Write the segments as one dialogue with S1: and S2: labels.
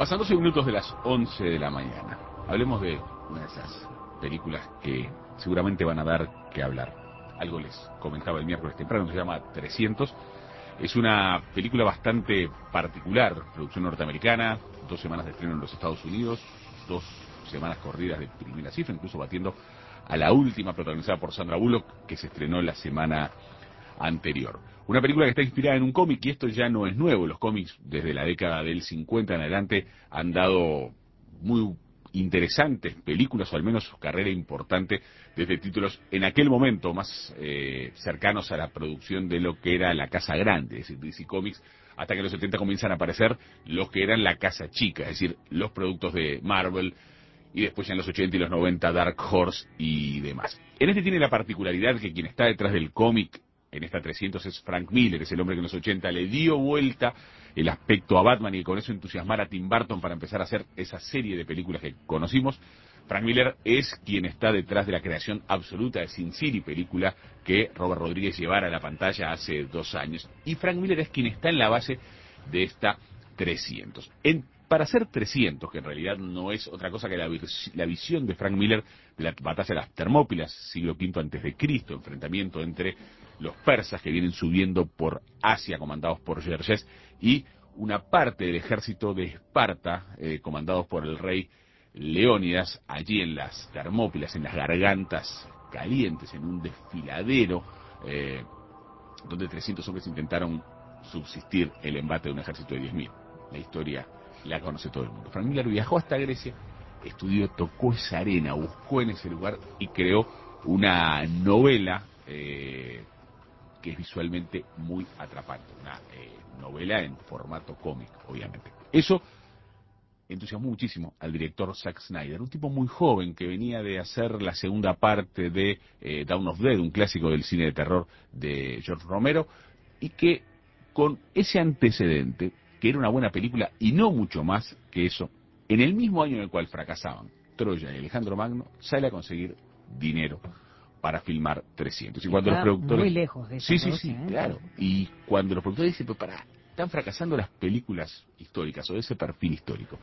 S1: Pasan 12 minutos de las 11 de la mañana. Hablemos de una de esas películas que seguramente van a dar que hablar. Algo les comentaba el miércoles temprano, se llama 300. Es una película bastante particular, producción norteamericana, 2 semanas de estreno en los Estados Unidos, 2 semanas corridas de primera cifra, incluso batiendo a la última protagonizada por Sandra Bullock, que se estrenó la semana anterior. Una película que está inspirada en un cómic, y esto ya no es nuevo. Los cómics desde la década del 50 en adelante han dado muy interesantes películas, o al menos su carrera importante, desde títulos en aquel momento más cercanos a la producción de lo que era la casa grande, es decir, DC Comics, hasta que en los 70 comienzan a aparecer los que eran la casa chica, es decir, los productos de Marvel, y después ya en los 80 y los 90 Dark Horse y demás. En este tiene la particularidad que quien está detrás del cómic en esta 300 es Frank Miller, es el hombre que en los 80 le dio vuelta el aspecto a Batman y con eso entusiasmar a Tim Burton para empezar a hacer esa serie de películas que conocimos. Frank Miller es quien está detrás de la creación absoluta de Sin City, película que Robert Rodríguez llevara a la pantalla hace 2 años. Y Frank Miller es quien está en la base de esta 300. Para hacer 300, que en realidad no es otra cosa que la visión de Frank Miller de la batalla de las Termópilas, siglo V antes de Cristo, enfrentamiento entre los persas que vienen subiendo por Asia, comandados por Jerjes, y una parte del ejército de Esparta, comandados por el rey Leónidas, allí en las Termópilas, en las gargantas calientes, en un desfiladero, donde 300 hombres intentaron subsistir el embate de un ejército de 10.000. La historia la conoce todo el mundo. Frank Miller viajó hasta Grecia, estudió, tocó esa arena, buscó en ese lugar y creó una novela que es visualmente muy atrapante. Una novela en formato cómic, obviamente. Eso entusiasmó muchísimo al director Zack Snyder, un tipo muy joven que venía de hacer la segunda parte de Dawn of the Dead, un clásico del cine de terror de George Romero, y que con ese antecedente, que era una buena película y no mucho más que eso, en el mismo año en el cual fracasaban Troya y Alejandro Magno, sale a conseguir dinero para filmar 300. Y cuando los productores...
S2: muy lejos de eso.
S1: Sí, claro. Y cuando los productores dicen, pues están fracasando las películas históricas o de ese perfil histórico,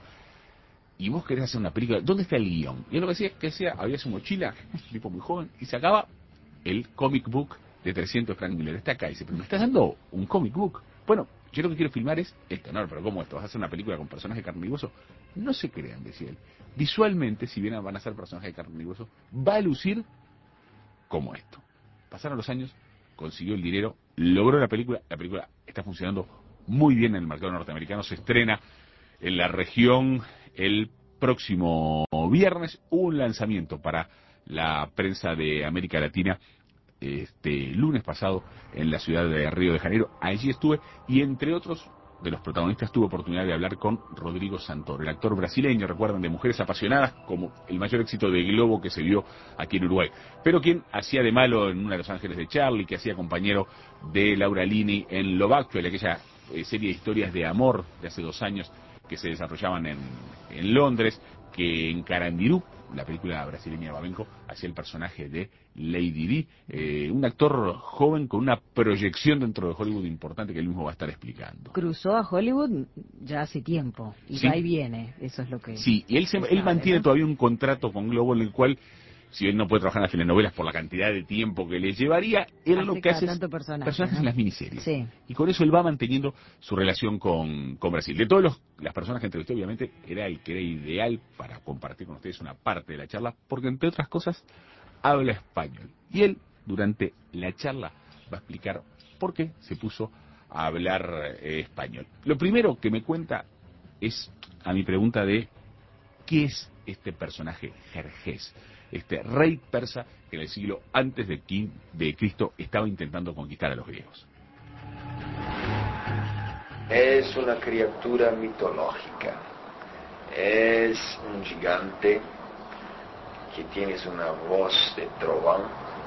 S1: y vos querés hacer una película, ¿dónde está el guión? Y él lo que decía, había su mochila, un tipo muy joven, y sacaba el comic book de 300 de Frank Miller. Está acá y dice, pero me estás dando un comic book. Bueno, yo lo que quiero filmar es esto. No, pero ¿cómo esto? ¿Vas a hacer una película con personajes de carne y hueso? No se crean, decía él. Visualmente, si bien van a ser personajes de carne y hueso, va a lucir como esto. Pasaron los años, consiguió el dinero, logró la película está funcionando muy bien en el mercado norteamericano, se estrena en la región el próximo viernes, un lanzamiento para la prensa de América Latina este lunes pasado en la ciudad de Río de Janeiro. Allí estuve y entre otros de los protagonistas tuve oportunidad de hablar con Rodrigo Santoro, el actor brasileño, recuerdan, de Mujeres Apasionadas, como el mayor éxito de Globo que se vio aquí en Uruguay, pero quien hacía de malo en una de Los Ángeles de Charlie, que hacía compañero de Laura Linney en Love Actually, aquella serie de historias de amor de hace 2 años que se desarrollaban en Londres, que en Carandirú, la película brasileña de Babenco, hacía el personaje de Lady Di, un actor joven con una proyección dentro de Hollywood importante que él mismo va a estar explicando.
S2: Cruzó a Hollywood ya hace tiempo, y
S1: ¿Sí?
S2: va y viene, eso es lo que...
S1: Sí, y él mantiene, ¿no?, todavía un contrato con Globo en el cual, si él no puede trabajar en las telenovelas por la cantidad de tiempo que le llevaría, él lo que hace es personajes, ¿no?, en las miniseries.
S2: Sí.
S1: Y con eso él va manteniendo su relación con Brasil. De todas las personas que entrevisté, obviamente, era el que era ideal para compartir con ustedes una parte de la charla, porque entre otras cosas, habla español. Y él, durante la charla, va a explicar por qué se puso a hablar español. Lo primero que me cuenta es a mi pregunta de ¿qué es este personaje Jerjes? Este rey persa que en el siglo antes de Cristo estaba intentando conquistar a los griegos.
S3: Es una criatura mitológica. Es un gigante que tiene una voz de trovón,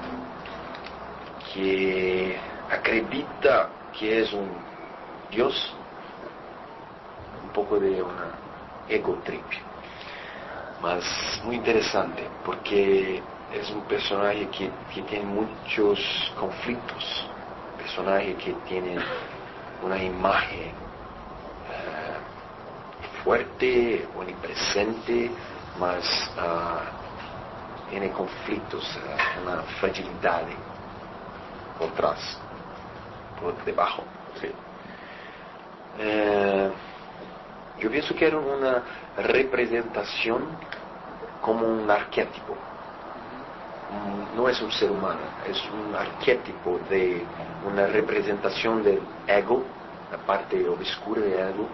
S3: que acredita que es un dios, un poco de una ego trip. Mas muy interesante porque es un personaje que tiene muchos conflictos, un personaje que tiene una imagen fuerte, onipresente, mas tiene conflictos, una fragilidad por atrás, por debajo.
S1: Sí.
S3: Yo pienso que era una representación como un arquetipo. No es un ser humano, es un arquetipo de una representación del ego, la parte oscura del ego,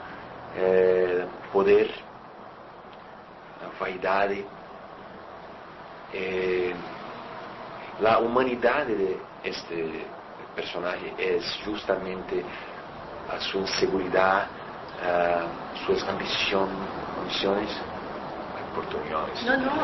S3: poder, la vaidad, la humanidad de este personaje es justamente a su inseguridad, sus ambiciones, oportunidades.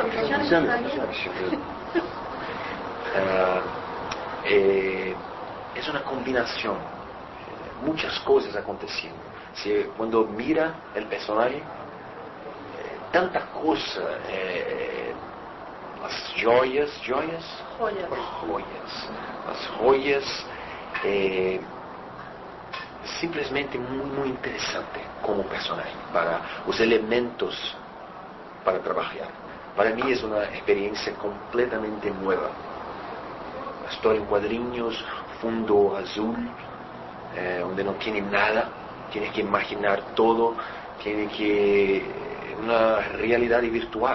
S3: Es una combinación, muchas cosas aconteciendo. Cuando mira el personaje, tanta cosa, las joyas, las joyas, simplesmente muy interesante como personaje, para los elementos para trabajar. Para mí es una experiencia completamente nueva. La historia en cuadrinhos, fondo azul, donde no tiene nada, tiene que imaginar todo, tiene que una realidad virtual.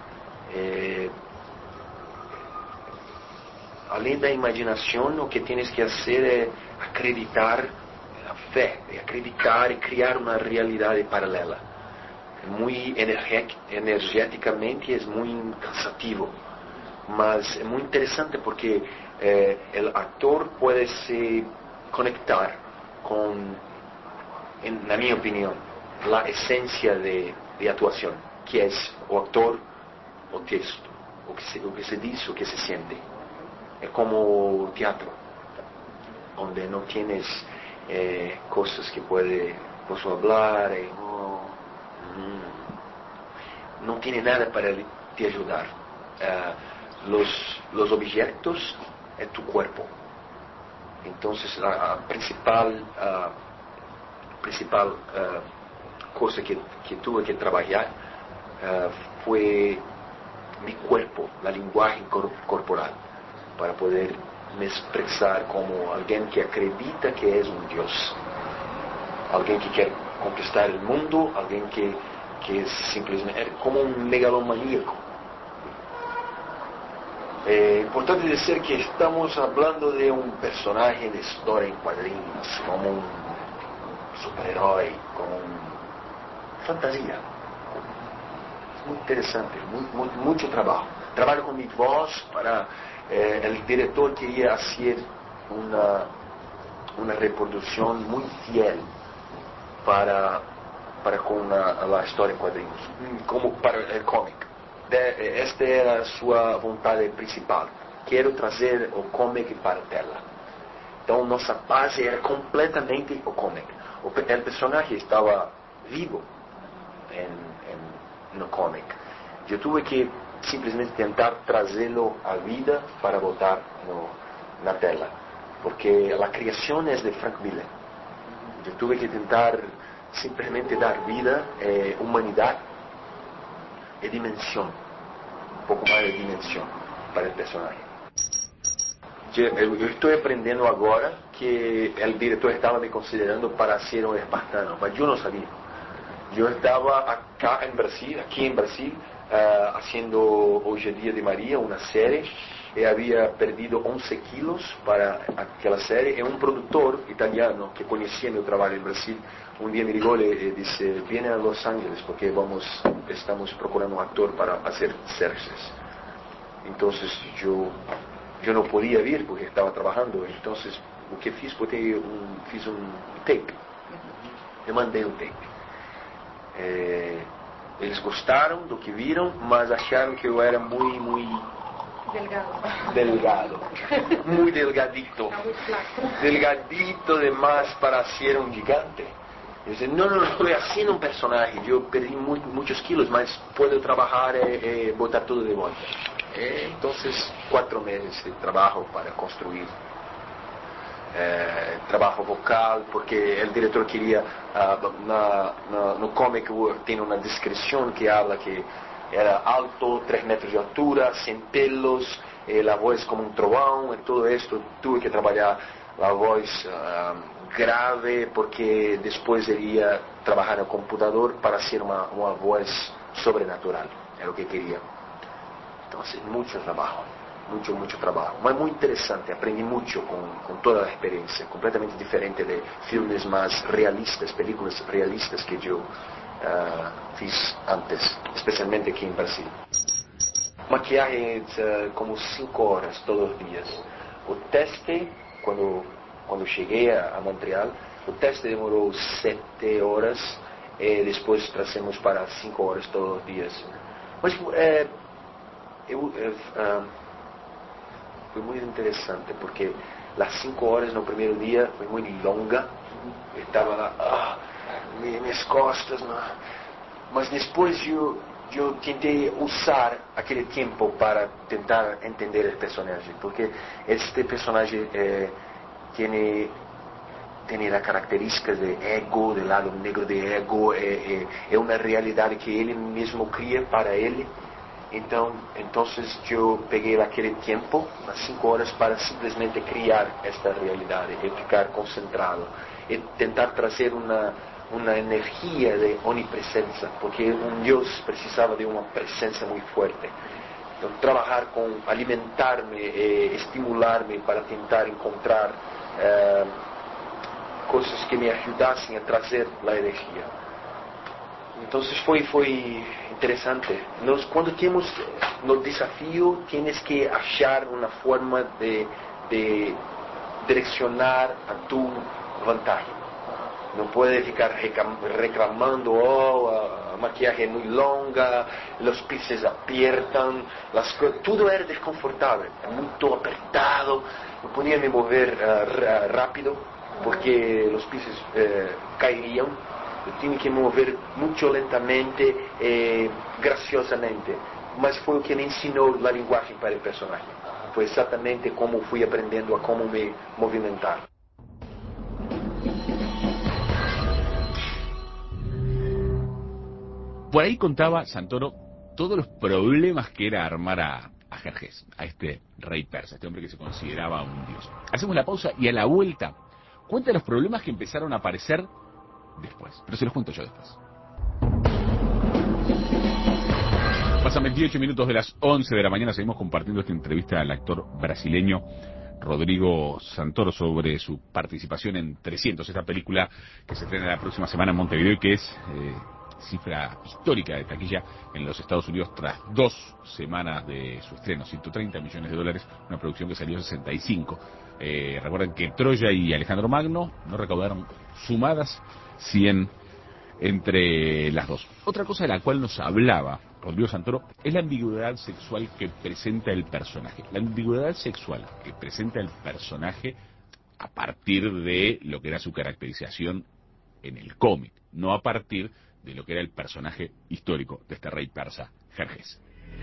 S3: Além da imaginación, lo que tienes que hacer es acreditar la fe, acreditar y crear una realidad paralela. Muy energéticamente es muy cansativo, mas es muy interesante porque el actor puede se conectar con, en mi opinión, la esencia de actuación, que es o actor o texto, o que se dice o que se siente. Es como teatro, donde no tienes cosas que puedo hablar, no tiene nada para te ayudar. Los objetos es tu cuerpo. Entonces la principal cosa que tuve que trabajar fue mi cuerpo, la lenguaje corporal, para poder me expresar como alguien que acredita que es un Dios, alguien que quiere conquistar el mundo, alguien que es simplemente como un megalomaníaco. Importante decir que estamos hablando de un personaje de historia en cuadrinhos, como un superhéroe, como una fantasía. Es muy interesante, mucho trabajo. Trabajo con mi voz para el director quería hacer una reproducción muy fiel para con la historia en cuadrinhos, como para el cómic. Esta era su voluntad principal. Quiero trazer o cómic para a tela. Então nossa base era completamente o cómic. O personaje estava vivo no cómic. Eu tive que simplesmente tentar trazê-lo à vida para botar na tela, porque a criação é de Frank Miller. Eu tive que tentar simplesmente dar vida, humanidade e dimensão, um pouco mais de dimensão para o personagem. Eu estou aprendendo agora que o diretor estava me considerando para ser um espartano, mas eu não sabia. Eu estava aqui em Brasil, haciendo Hoje é Dia de Maria, uma série, e havia perdido 11 quilos para aquela série, e um produtor italiano que conhecia meu trabalho em Brasil, um dia me ligou e disse: viene a Los Angeles porque estamos procurando um ator para fazer Xerxes. Então eu não podia vir porque estava trabalhando. Então o que fiz, fiz um tape, eu mandei um tape. Eles gostaram do que viram, mas acharam que eu era muito delgado, muy delgadito, delgadito demais para ser um gigante. Eu disse: não, estou haciendo um personagem, eu perdi muitos quilos, mas posso trabalhar e botar tudo de volta. Então 4 meses de trabalho para construir trabalho vocal, porque o diretor queria, no cómic tem uma descrição que habla que era alto, 3 metros de altura, sem pelos, a voz como um trovão, e tudo isso, tive que trabalhar a voz grave, porque depois iria trabalhar no computador para ser uma voz sobrenatural, é o que queria. Então, muito trabalho. Muito trabalho, mas muito interessante, aprendi muito com toda a experiência, completamente diferente de filmes mais realistas, películas realistas que eu fiz antes, especialmente aqui em Brasil. Maquiagem como 5 horas todos os dias. O teste, quando cheguei a Montreal, o teste demorou 7 horas e depois trazemos para 5 horas todos os dias. Mas foi muito interessante, porque as 5 horas no primeiro dia foi muito longa, eu estava lá, minhas costas, mas depois eu tentei usar aquele tempo para tentar entender o personagem, porque este personagem tem as características de ego, do lado negro de ego, é uma realidade que ele mesmo cria para ele. Então eu peguei aquele tempo, as 5 horas, para simplesmente criar esta realidade e ficar concentrado e tentar trazer uma energia de onipresença, porque Deus precisava de uma presença muito forte. Então, trabalhar alimentar-me e estimular-me para tentar encontrar coisas que me ajudassem a trazer a energia. Então foi interessante. Quando temos no desafio, tienes que achar uma forma de direcionar a tu vantagem. Não pode ficar reclamando, a maquiagem é muito longa, os pixels apertam, tudo era desconfortável, é muito apertado, não podia me mover rápido, porque os pixels cairiam. Eu tinha que me mover muito lentamente e graciosamente, mas foi o que me ensinou a linguagem para o personagem. Foi exatamente como fui aprendendo a como me movimentar.
S1: Por ahí contaba Santoro todos los problemas que era armar a Jerjes, a este rey persa, este hombre que se consideraba un dios. Hacemos la pausa y a la vuelta cuenta los problemas que empezaron a aparecer después, pero se los cuento yo después. Pasan 28 minutos de las 11 de la mañana, seguimos compartiendo esta entrevista al actor brasileño Rodrigo Santoro sobre su participación en 300, esta película que se estrena la próxima semana en Montevideo y que es cifra histórica de taquilla en los Estados Unidos tras 2 semanas de su estreno, $130 millones, una producción que salió en 65. Recuerden que Troya y Alejandro Magno no recaudaron sumadas 100 entre las dos. Otra cosa de la cual nos hablaba Rodrigo Santoro es la ambigüedad sexual que presenta el personaje. La ambigüedad sexual que presenta el personaje a partir de lo que era su caracterización en el cómic, no a partir de lo que era el personaje histórico de este rey persa, Jerjes.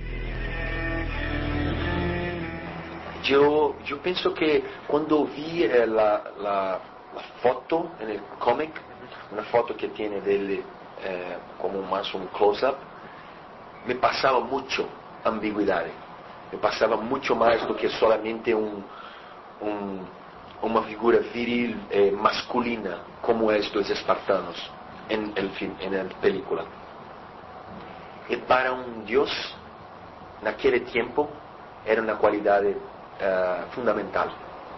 S3: Yo pienso que cuando vi la foto en el cómic, una foto que tiene de él como más un close-up, me pasaba mucho ambigüedad, me pasaba mucho más do que solamente uma figura viril masculina, como es dos espartanos en la película. Y para un dios, naquele tiempo, era una cualidad fundamental.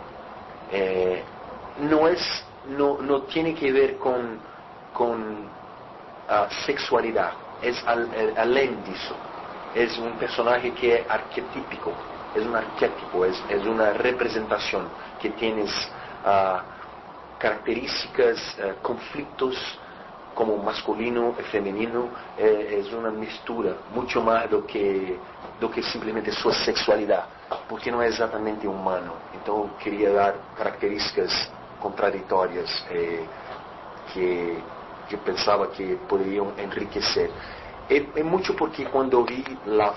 S3: No tiene que ver con sexualidad, es além disso. Es un personaje que es arquetípico, es un arquetipo, es una representación que tienes características, conflictos como masculino y femenino, es una mistura, mucho más do que simplesmente sua sexualidad, porque no es exactamente humano. Entonces quería dar características contradictorias que yo pensaba que podrían enriquecer. Es mucho porque cuando vi la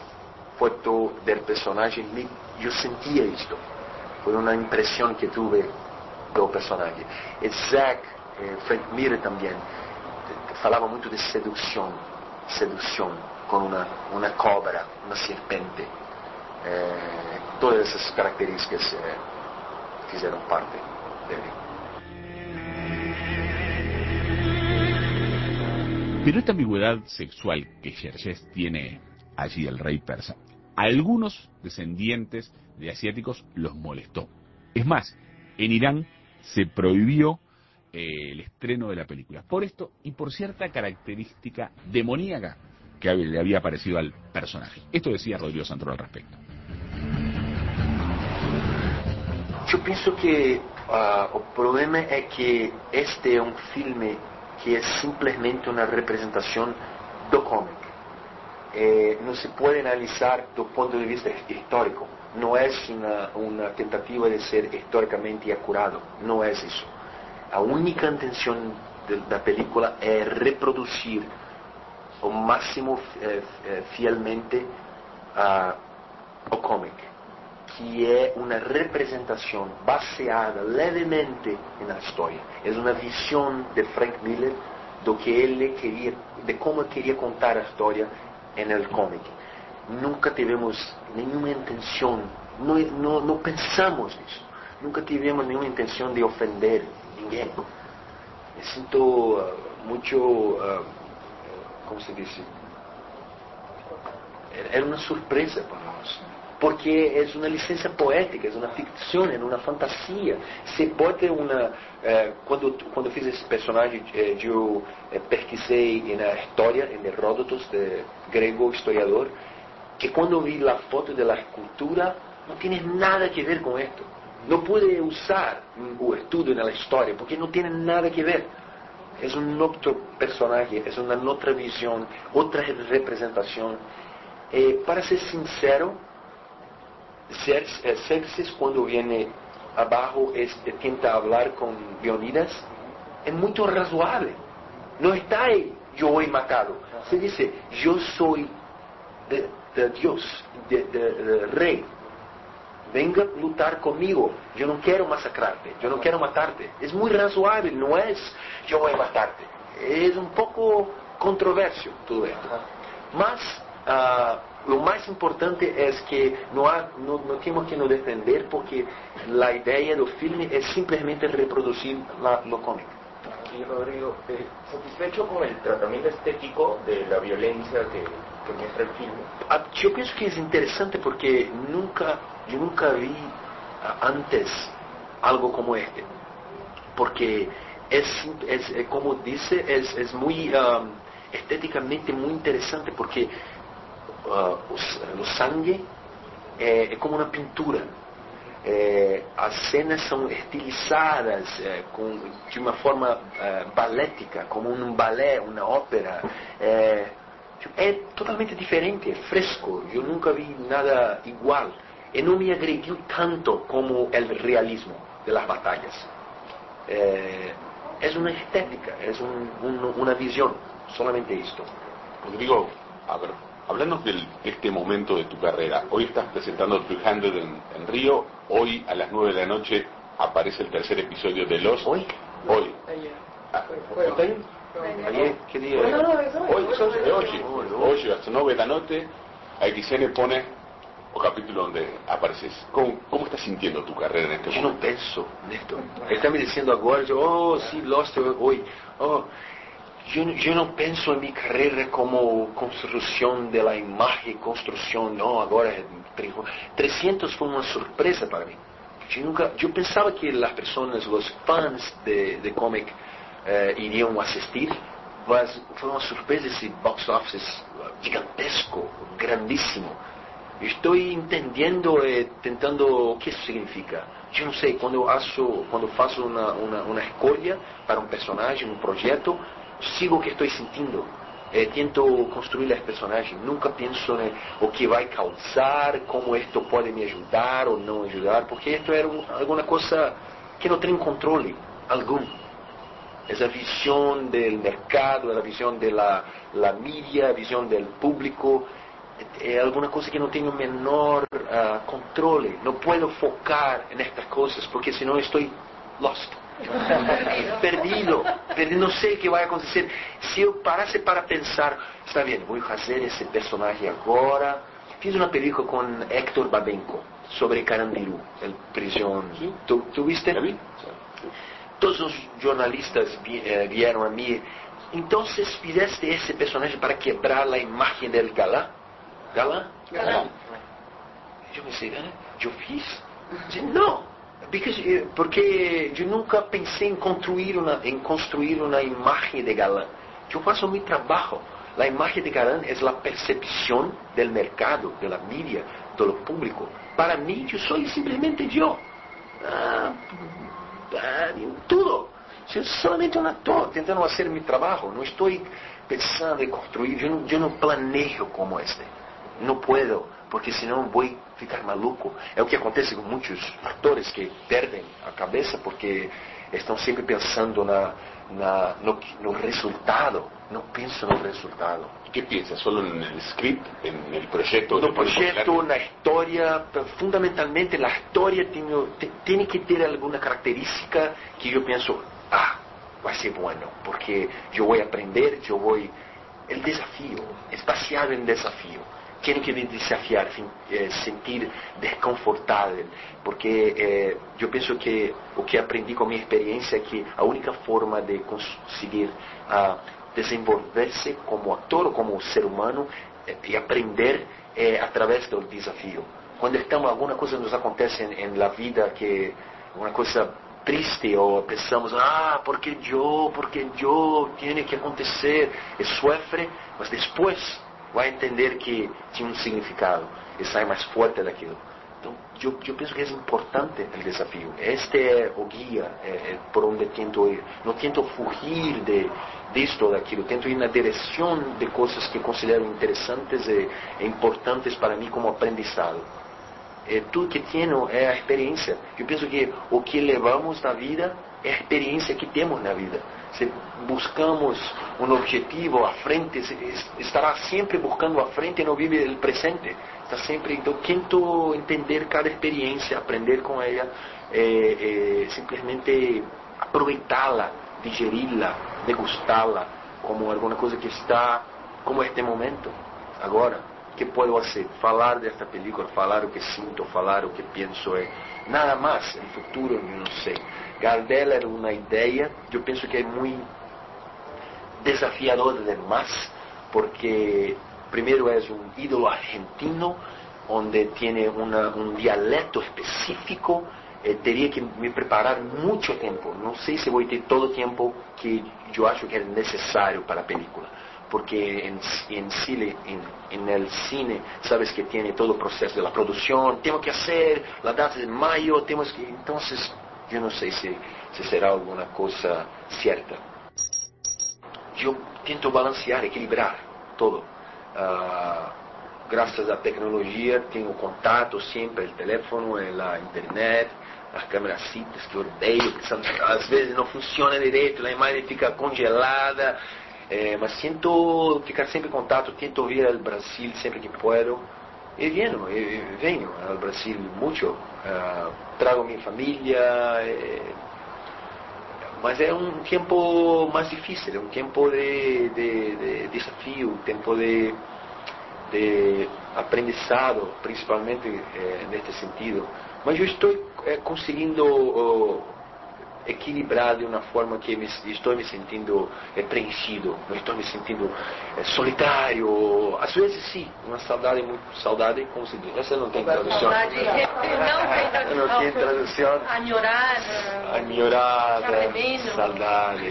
S3: foto del personaje, yo sentía esto. Fue una impresión que tuve do personagem. E Zack, Frank Miller também, falava muito de sedução com uma cobra, uma serpente. Todas essas características fizeram parte dele.
S1: Pero esta ambigüedad sexual que Xerxes tiene allí, el rey persa, a algunos descendientes de asiáticos los molestó. Es más, en Irán se prohibió el estreno de la película por esto y por cierta característica demoníaca que le había parecido al personaje. Esto decía Rodrigo Santoro al respecto.
S3: Eu penso que o problema é que este é um filme que é simplesmente uma representação do cómic. Não se pode analisar do ponto de vista histórico. Não é uma tentativa de ser historicamente acurado. Não é isso. A única intenção da película é reproduzir o máximo fielmente o cómic, que é uma representação baseada levemente na história. É uma visão de Frank Miller do que ele queria, de como queria contar a história no cómic. Nunca tivemos nenhuma intenção, não pensamos nisso. Nunca tivemos nenhuma intenção de ofender ninguém. Me sinto muito, como se diz, era uma surpresa para nós. Porque é uma licença poética, é uma ficção, é uma fantasia. Se pode quando fiz esse personagem, eu pesquisei na história, em Heródoto, de grego historiador, que quando vi a foto da escultura, não tem nada a ver com isto. Não pude usar o estudo na história, porque não tem nada a ver. É outro personagem, é uma outra visão, outra representação. Para ser sincero, Xerxes, quando vem abaixo, tenta falar com Leonidas, é muito razoável. Não está aí, eu vou matá-lo. Se diz, eu sou de Deus, de rei. Venga lutar comigo. Eu não quero massacrar-te, eu não quero matar-te. É muito razoável, não é eu vou matar-te. É um pouco controverso tudo isso. Mas o mais importante é que não temos que nos defender, porque a ideia do filme é simplesmente reproduzir o cómic.
S4: Y Rodrigo, ¿satisfecho con el tratamiento estético de la violencia que muestra el filme?
S3: Eu penso que é interessante porque eu nunca vi antes algo como este. Porque como disse, é muito estéticamente muito interessante, porque o sangue é como uma pintura. As cenas são estilizadas de uma forma balética, como um balé, uma ópera. É totalmente diferente, é fresco. Eu nunca vi nada igual. E não me agrediu tanto como o realismo das batalhas. É uma estética, é uma visão, solamente isto.
S5: Rodrigo, a ver, háblanos de este momento de tu carrera. Hoy estás presentando 300 en Río. Hoy a las 9 de la noche aparece el tercer episodio de Lost.
S3: Hoy?
S5: Hoy.
S3: Ayer, ¿qué día es?
S5: Hoy, a las 9 de la noche, a XN pone o capítulo donde apareces. ¿Cómo estás sintiendo tu carrera en este momento?
S3: Eu não penso nisto. Ele está me dizendo agora, sim, Lost, hoje. Eu não penso em minha carreira como construção da imagem, construção, não, agora 300 foi uma surpresa para mim. Eu pensava que as pessoas, os fãs de comic iriam assistir, mas foi uma surpresa esse box office gigantesco, grandíssimo. Estou entendendo e tentando o que isso significa. Eu não sei, quando faço uma escolha para um personagem, um projeto, sigo o que estou sentindo. Tento construir as personagens. Nunca penso o que vai causar, como isto pode me ajudar ou não ajudar, porque isto é alguma coisa que não tem controle algum. Essa visão do mercado, a visão da mídia, a visão do público, é alguma coisa que não tenho o menor controle. Não posso focar nestas coisas, porque senão estou lost. Perdido, não sei o que vai acontecer. Se eu parasse para pensar, está bem, vou fazer esse personagem agora. Fiz uma película com Héctor Babenco sobre Carandiru, el prisión. ¿Tú viste? Todos os jornalistas vieram a mim. Então, fizeste esse personagem para quebrar a imagem del galã? Galã? Eu pensei, eu fiz? Não, porque eu nunca pensei em construir uma imagem de galã. Eu faço meu trabalho. A imagem de galã é a percepção do mercado, da mídia, do público. Para mim, eu sou simplesmente eu. Tudo. Sou solamente um ator tentando fazer meu trabalho. Não estou pensando em construir. Eu não planejo como este. Não posso, porque senão vou ficar maluco. É o que acontece com muitos atores que perdem a cabeça porque estão sempre pensando no resultado. Não penso no resultado.
S5: ¿Qué piensas? ¿Solo en el script, en el proyecto?
S3: No proyecto, na história, fundamentalmente a história tem que ter alguma característica que eu penso, vai ser bueno, porque eu vou aprender, o desafio, é baseado em desafio. Tem que me desafiar, sentir desconfortável, porque eu penso que o que aprendi com a minha experiência é que a única forma de conseguir desenvolver-se como ator ou como ser humano e aprender através do desafio. Quando alguma coisa nos acontece na vida que uma coisa triste ou pensamos, porque eu tem que acontecer, e sofre, mas depois vai entender que tinha um significado e sai mais forte daquilo. Então, eu penso que é importante o desafio. Este é o guia, por onde tento ir. Não tento fugir disto ou daquilo. Tento ir na direção de coisas que considero interessantes e importantes para mim como aprendizado. Tudo que tenho é a experiência. Eu penso que o que levamos na vida é a experiência que temos na vida. Se buscamos um objetivo à frente, estará sempre buscando à frente e não vive o presente. Está sempre, então, tento entender cada experiência, aprender com ela, simplesmente aproveitá-la, digerí-la, degustá-la como alguma coisa que está, como este momento, agora. O que posso fazer? Falar desta película, falar o que sinto, falar o que penso, nada mais. No futuro, eu não sei. Gardel era uma ideia, eu penso que é muito desafiador demais, porque primeiro é um ídolo argentino, onde tem um dialeto específico, teria que me preparar muito tempo. Não sei se vou ter todo o tempo que eu acho que é necessário para a película. Porque en Chile, en el cine, sabes que tiene todo el proceso de la producción, tenemos que hacer la data de mayo, entonces yo no sé si será alguna cosa cierta. Yo tento balancear, equilibrar todo. Gracias a la tecnología tengo contacto siempre, el teléfono, la internet, as câmeracitas que eu odeio, que às vezes não funciona direito, a imagem fica congelada. Mas tento ficar sempre em contato, tento vir ao Brasil sempre que posso. E venho ao Brasil muito, trago minha família, mas é um tempo mais difícil, é um tempo de desafio, um tempo de aprendizado, principalmente neste sentido. Mas eu estou conseguindo equilibrar de uma forma que estou me sentindo preenchido, não estou me sentindo solitário. Às vezes sim, uma saudade, muito saudade, como se diz, essa não tem tradução. Não tem tradução. Añorada, saudade.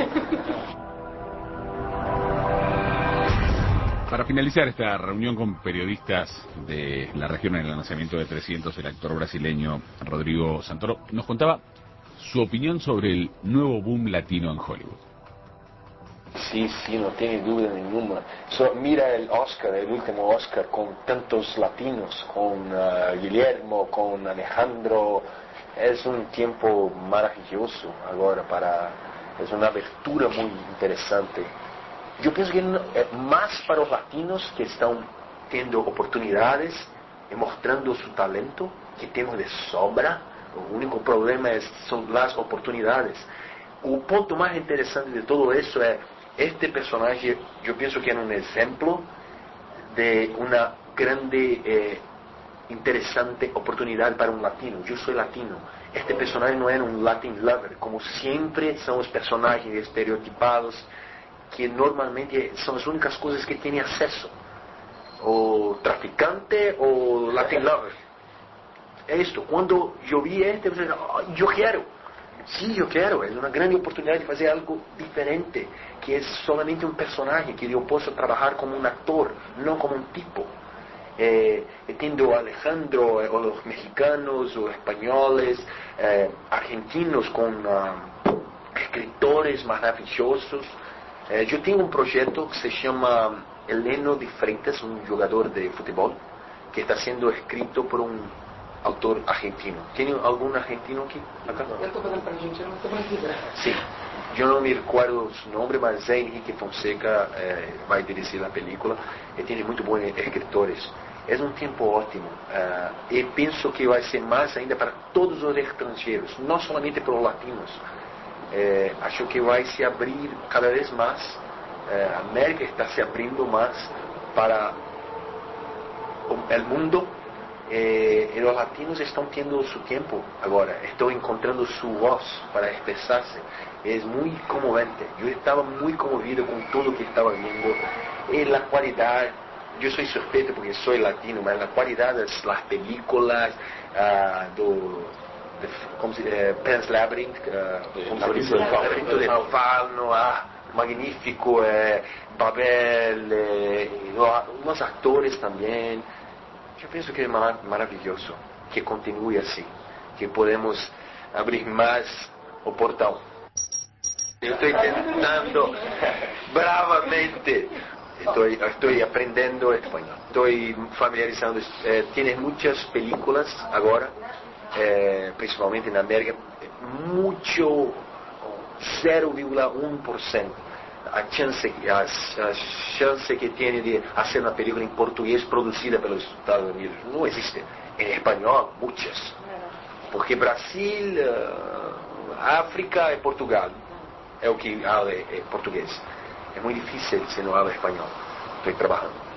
S1: Para finalizar esta reunión con periodistas de la región en el lanzamiento de 300, el actor brasileño Rodrigo Santoro nos contaba su opinión sobre el nuevo boom latino en Hollywood.
S3: Sí, no tiene duda ninguna. Mira el Oscar, el último Oscar, con tantos latinos, con Guillermo, con Alejandro. Es un tiempo maravilloso ahora es una abertura muy interesante. Yo pienso que más para los latinos que están teniendo oportunidades y mostrando su talento, que tenemos de sobra, O único problema son las oportunidades. O ponto mais interessante de todo isso é este personagem. Eu penso que é um exemplo de uma grande interessante oportunidade para um latino. Eu sou latino. Este personagem não é um Latin lover, como sempre são os personagens estereotipados, que normalmente são as únicas coisas que têm acesso. O traficante ou Latin lover. É isto. Quando eu vi este, eu disse, eu quero. Sim, eu quero. É uma grande oportunidade de fazer algo diferente, que é solamente um personagem, que eu posso trabalhar como um ator, não como um tipo. Tendo Alejandro, os mexicanos, os espanhóis, argentinos com escritores maravilhosos. Eu tenho um projeto que se chama Heleno de Freitas, um jogador de futebol, que está sendo escrito por um autor argentino. Tem algum argentino aqui? Acá?
S4: Eu estou fazendo para Argentina, mas estou brasileiro.
S3: Sim. Eu não me recordo o nome, mas é Henrique Fonseca, vai dirigir a película, e tem muito bons escritores. É um tempo ótimo, e penso que vai ser mais ainda para todos os estrangeiros, não somente para os latinos. Acho que vai se abrir cada vez mais, a América está se abrindo mais para o mundo, e os latinos estão tendo seu tempo agora, estão encontrando sua voz para expressar-se. É muito comovente. Eu estava muito comovido com tudo que estava vendo, e a qualidade. Eu sou suspeito porque sou latino, mas a qualidade das películas Pan's Labyrinth, Laberinto de Fauno, magnífico, Babel, os atores também. Eu penso que é maravilhoso que continue assim, que podemos abrir mais o portal. Eu estou tentando bravamente. Estou aprendendo espanhol. Estou familiarizando. Tienes muitas películas agora, principalmente na América, muito 0,1%. A chance que tem de fazer uma película em português produzida pelos Estados Unidos não existe. Em espanhol, muitas. Porque Brasil, África e Portugal é o que habla português. É muito difícil se não habla espanhol. Estou trabalhando.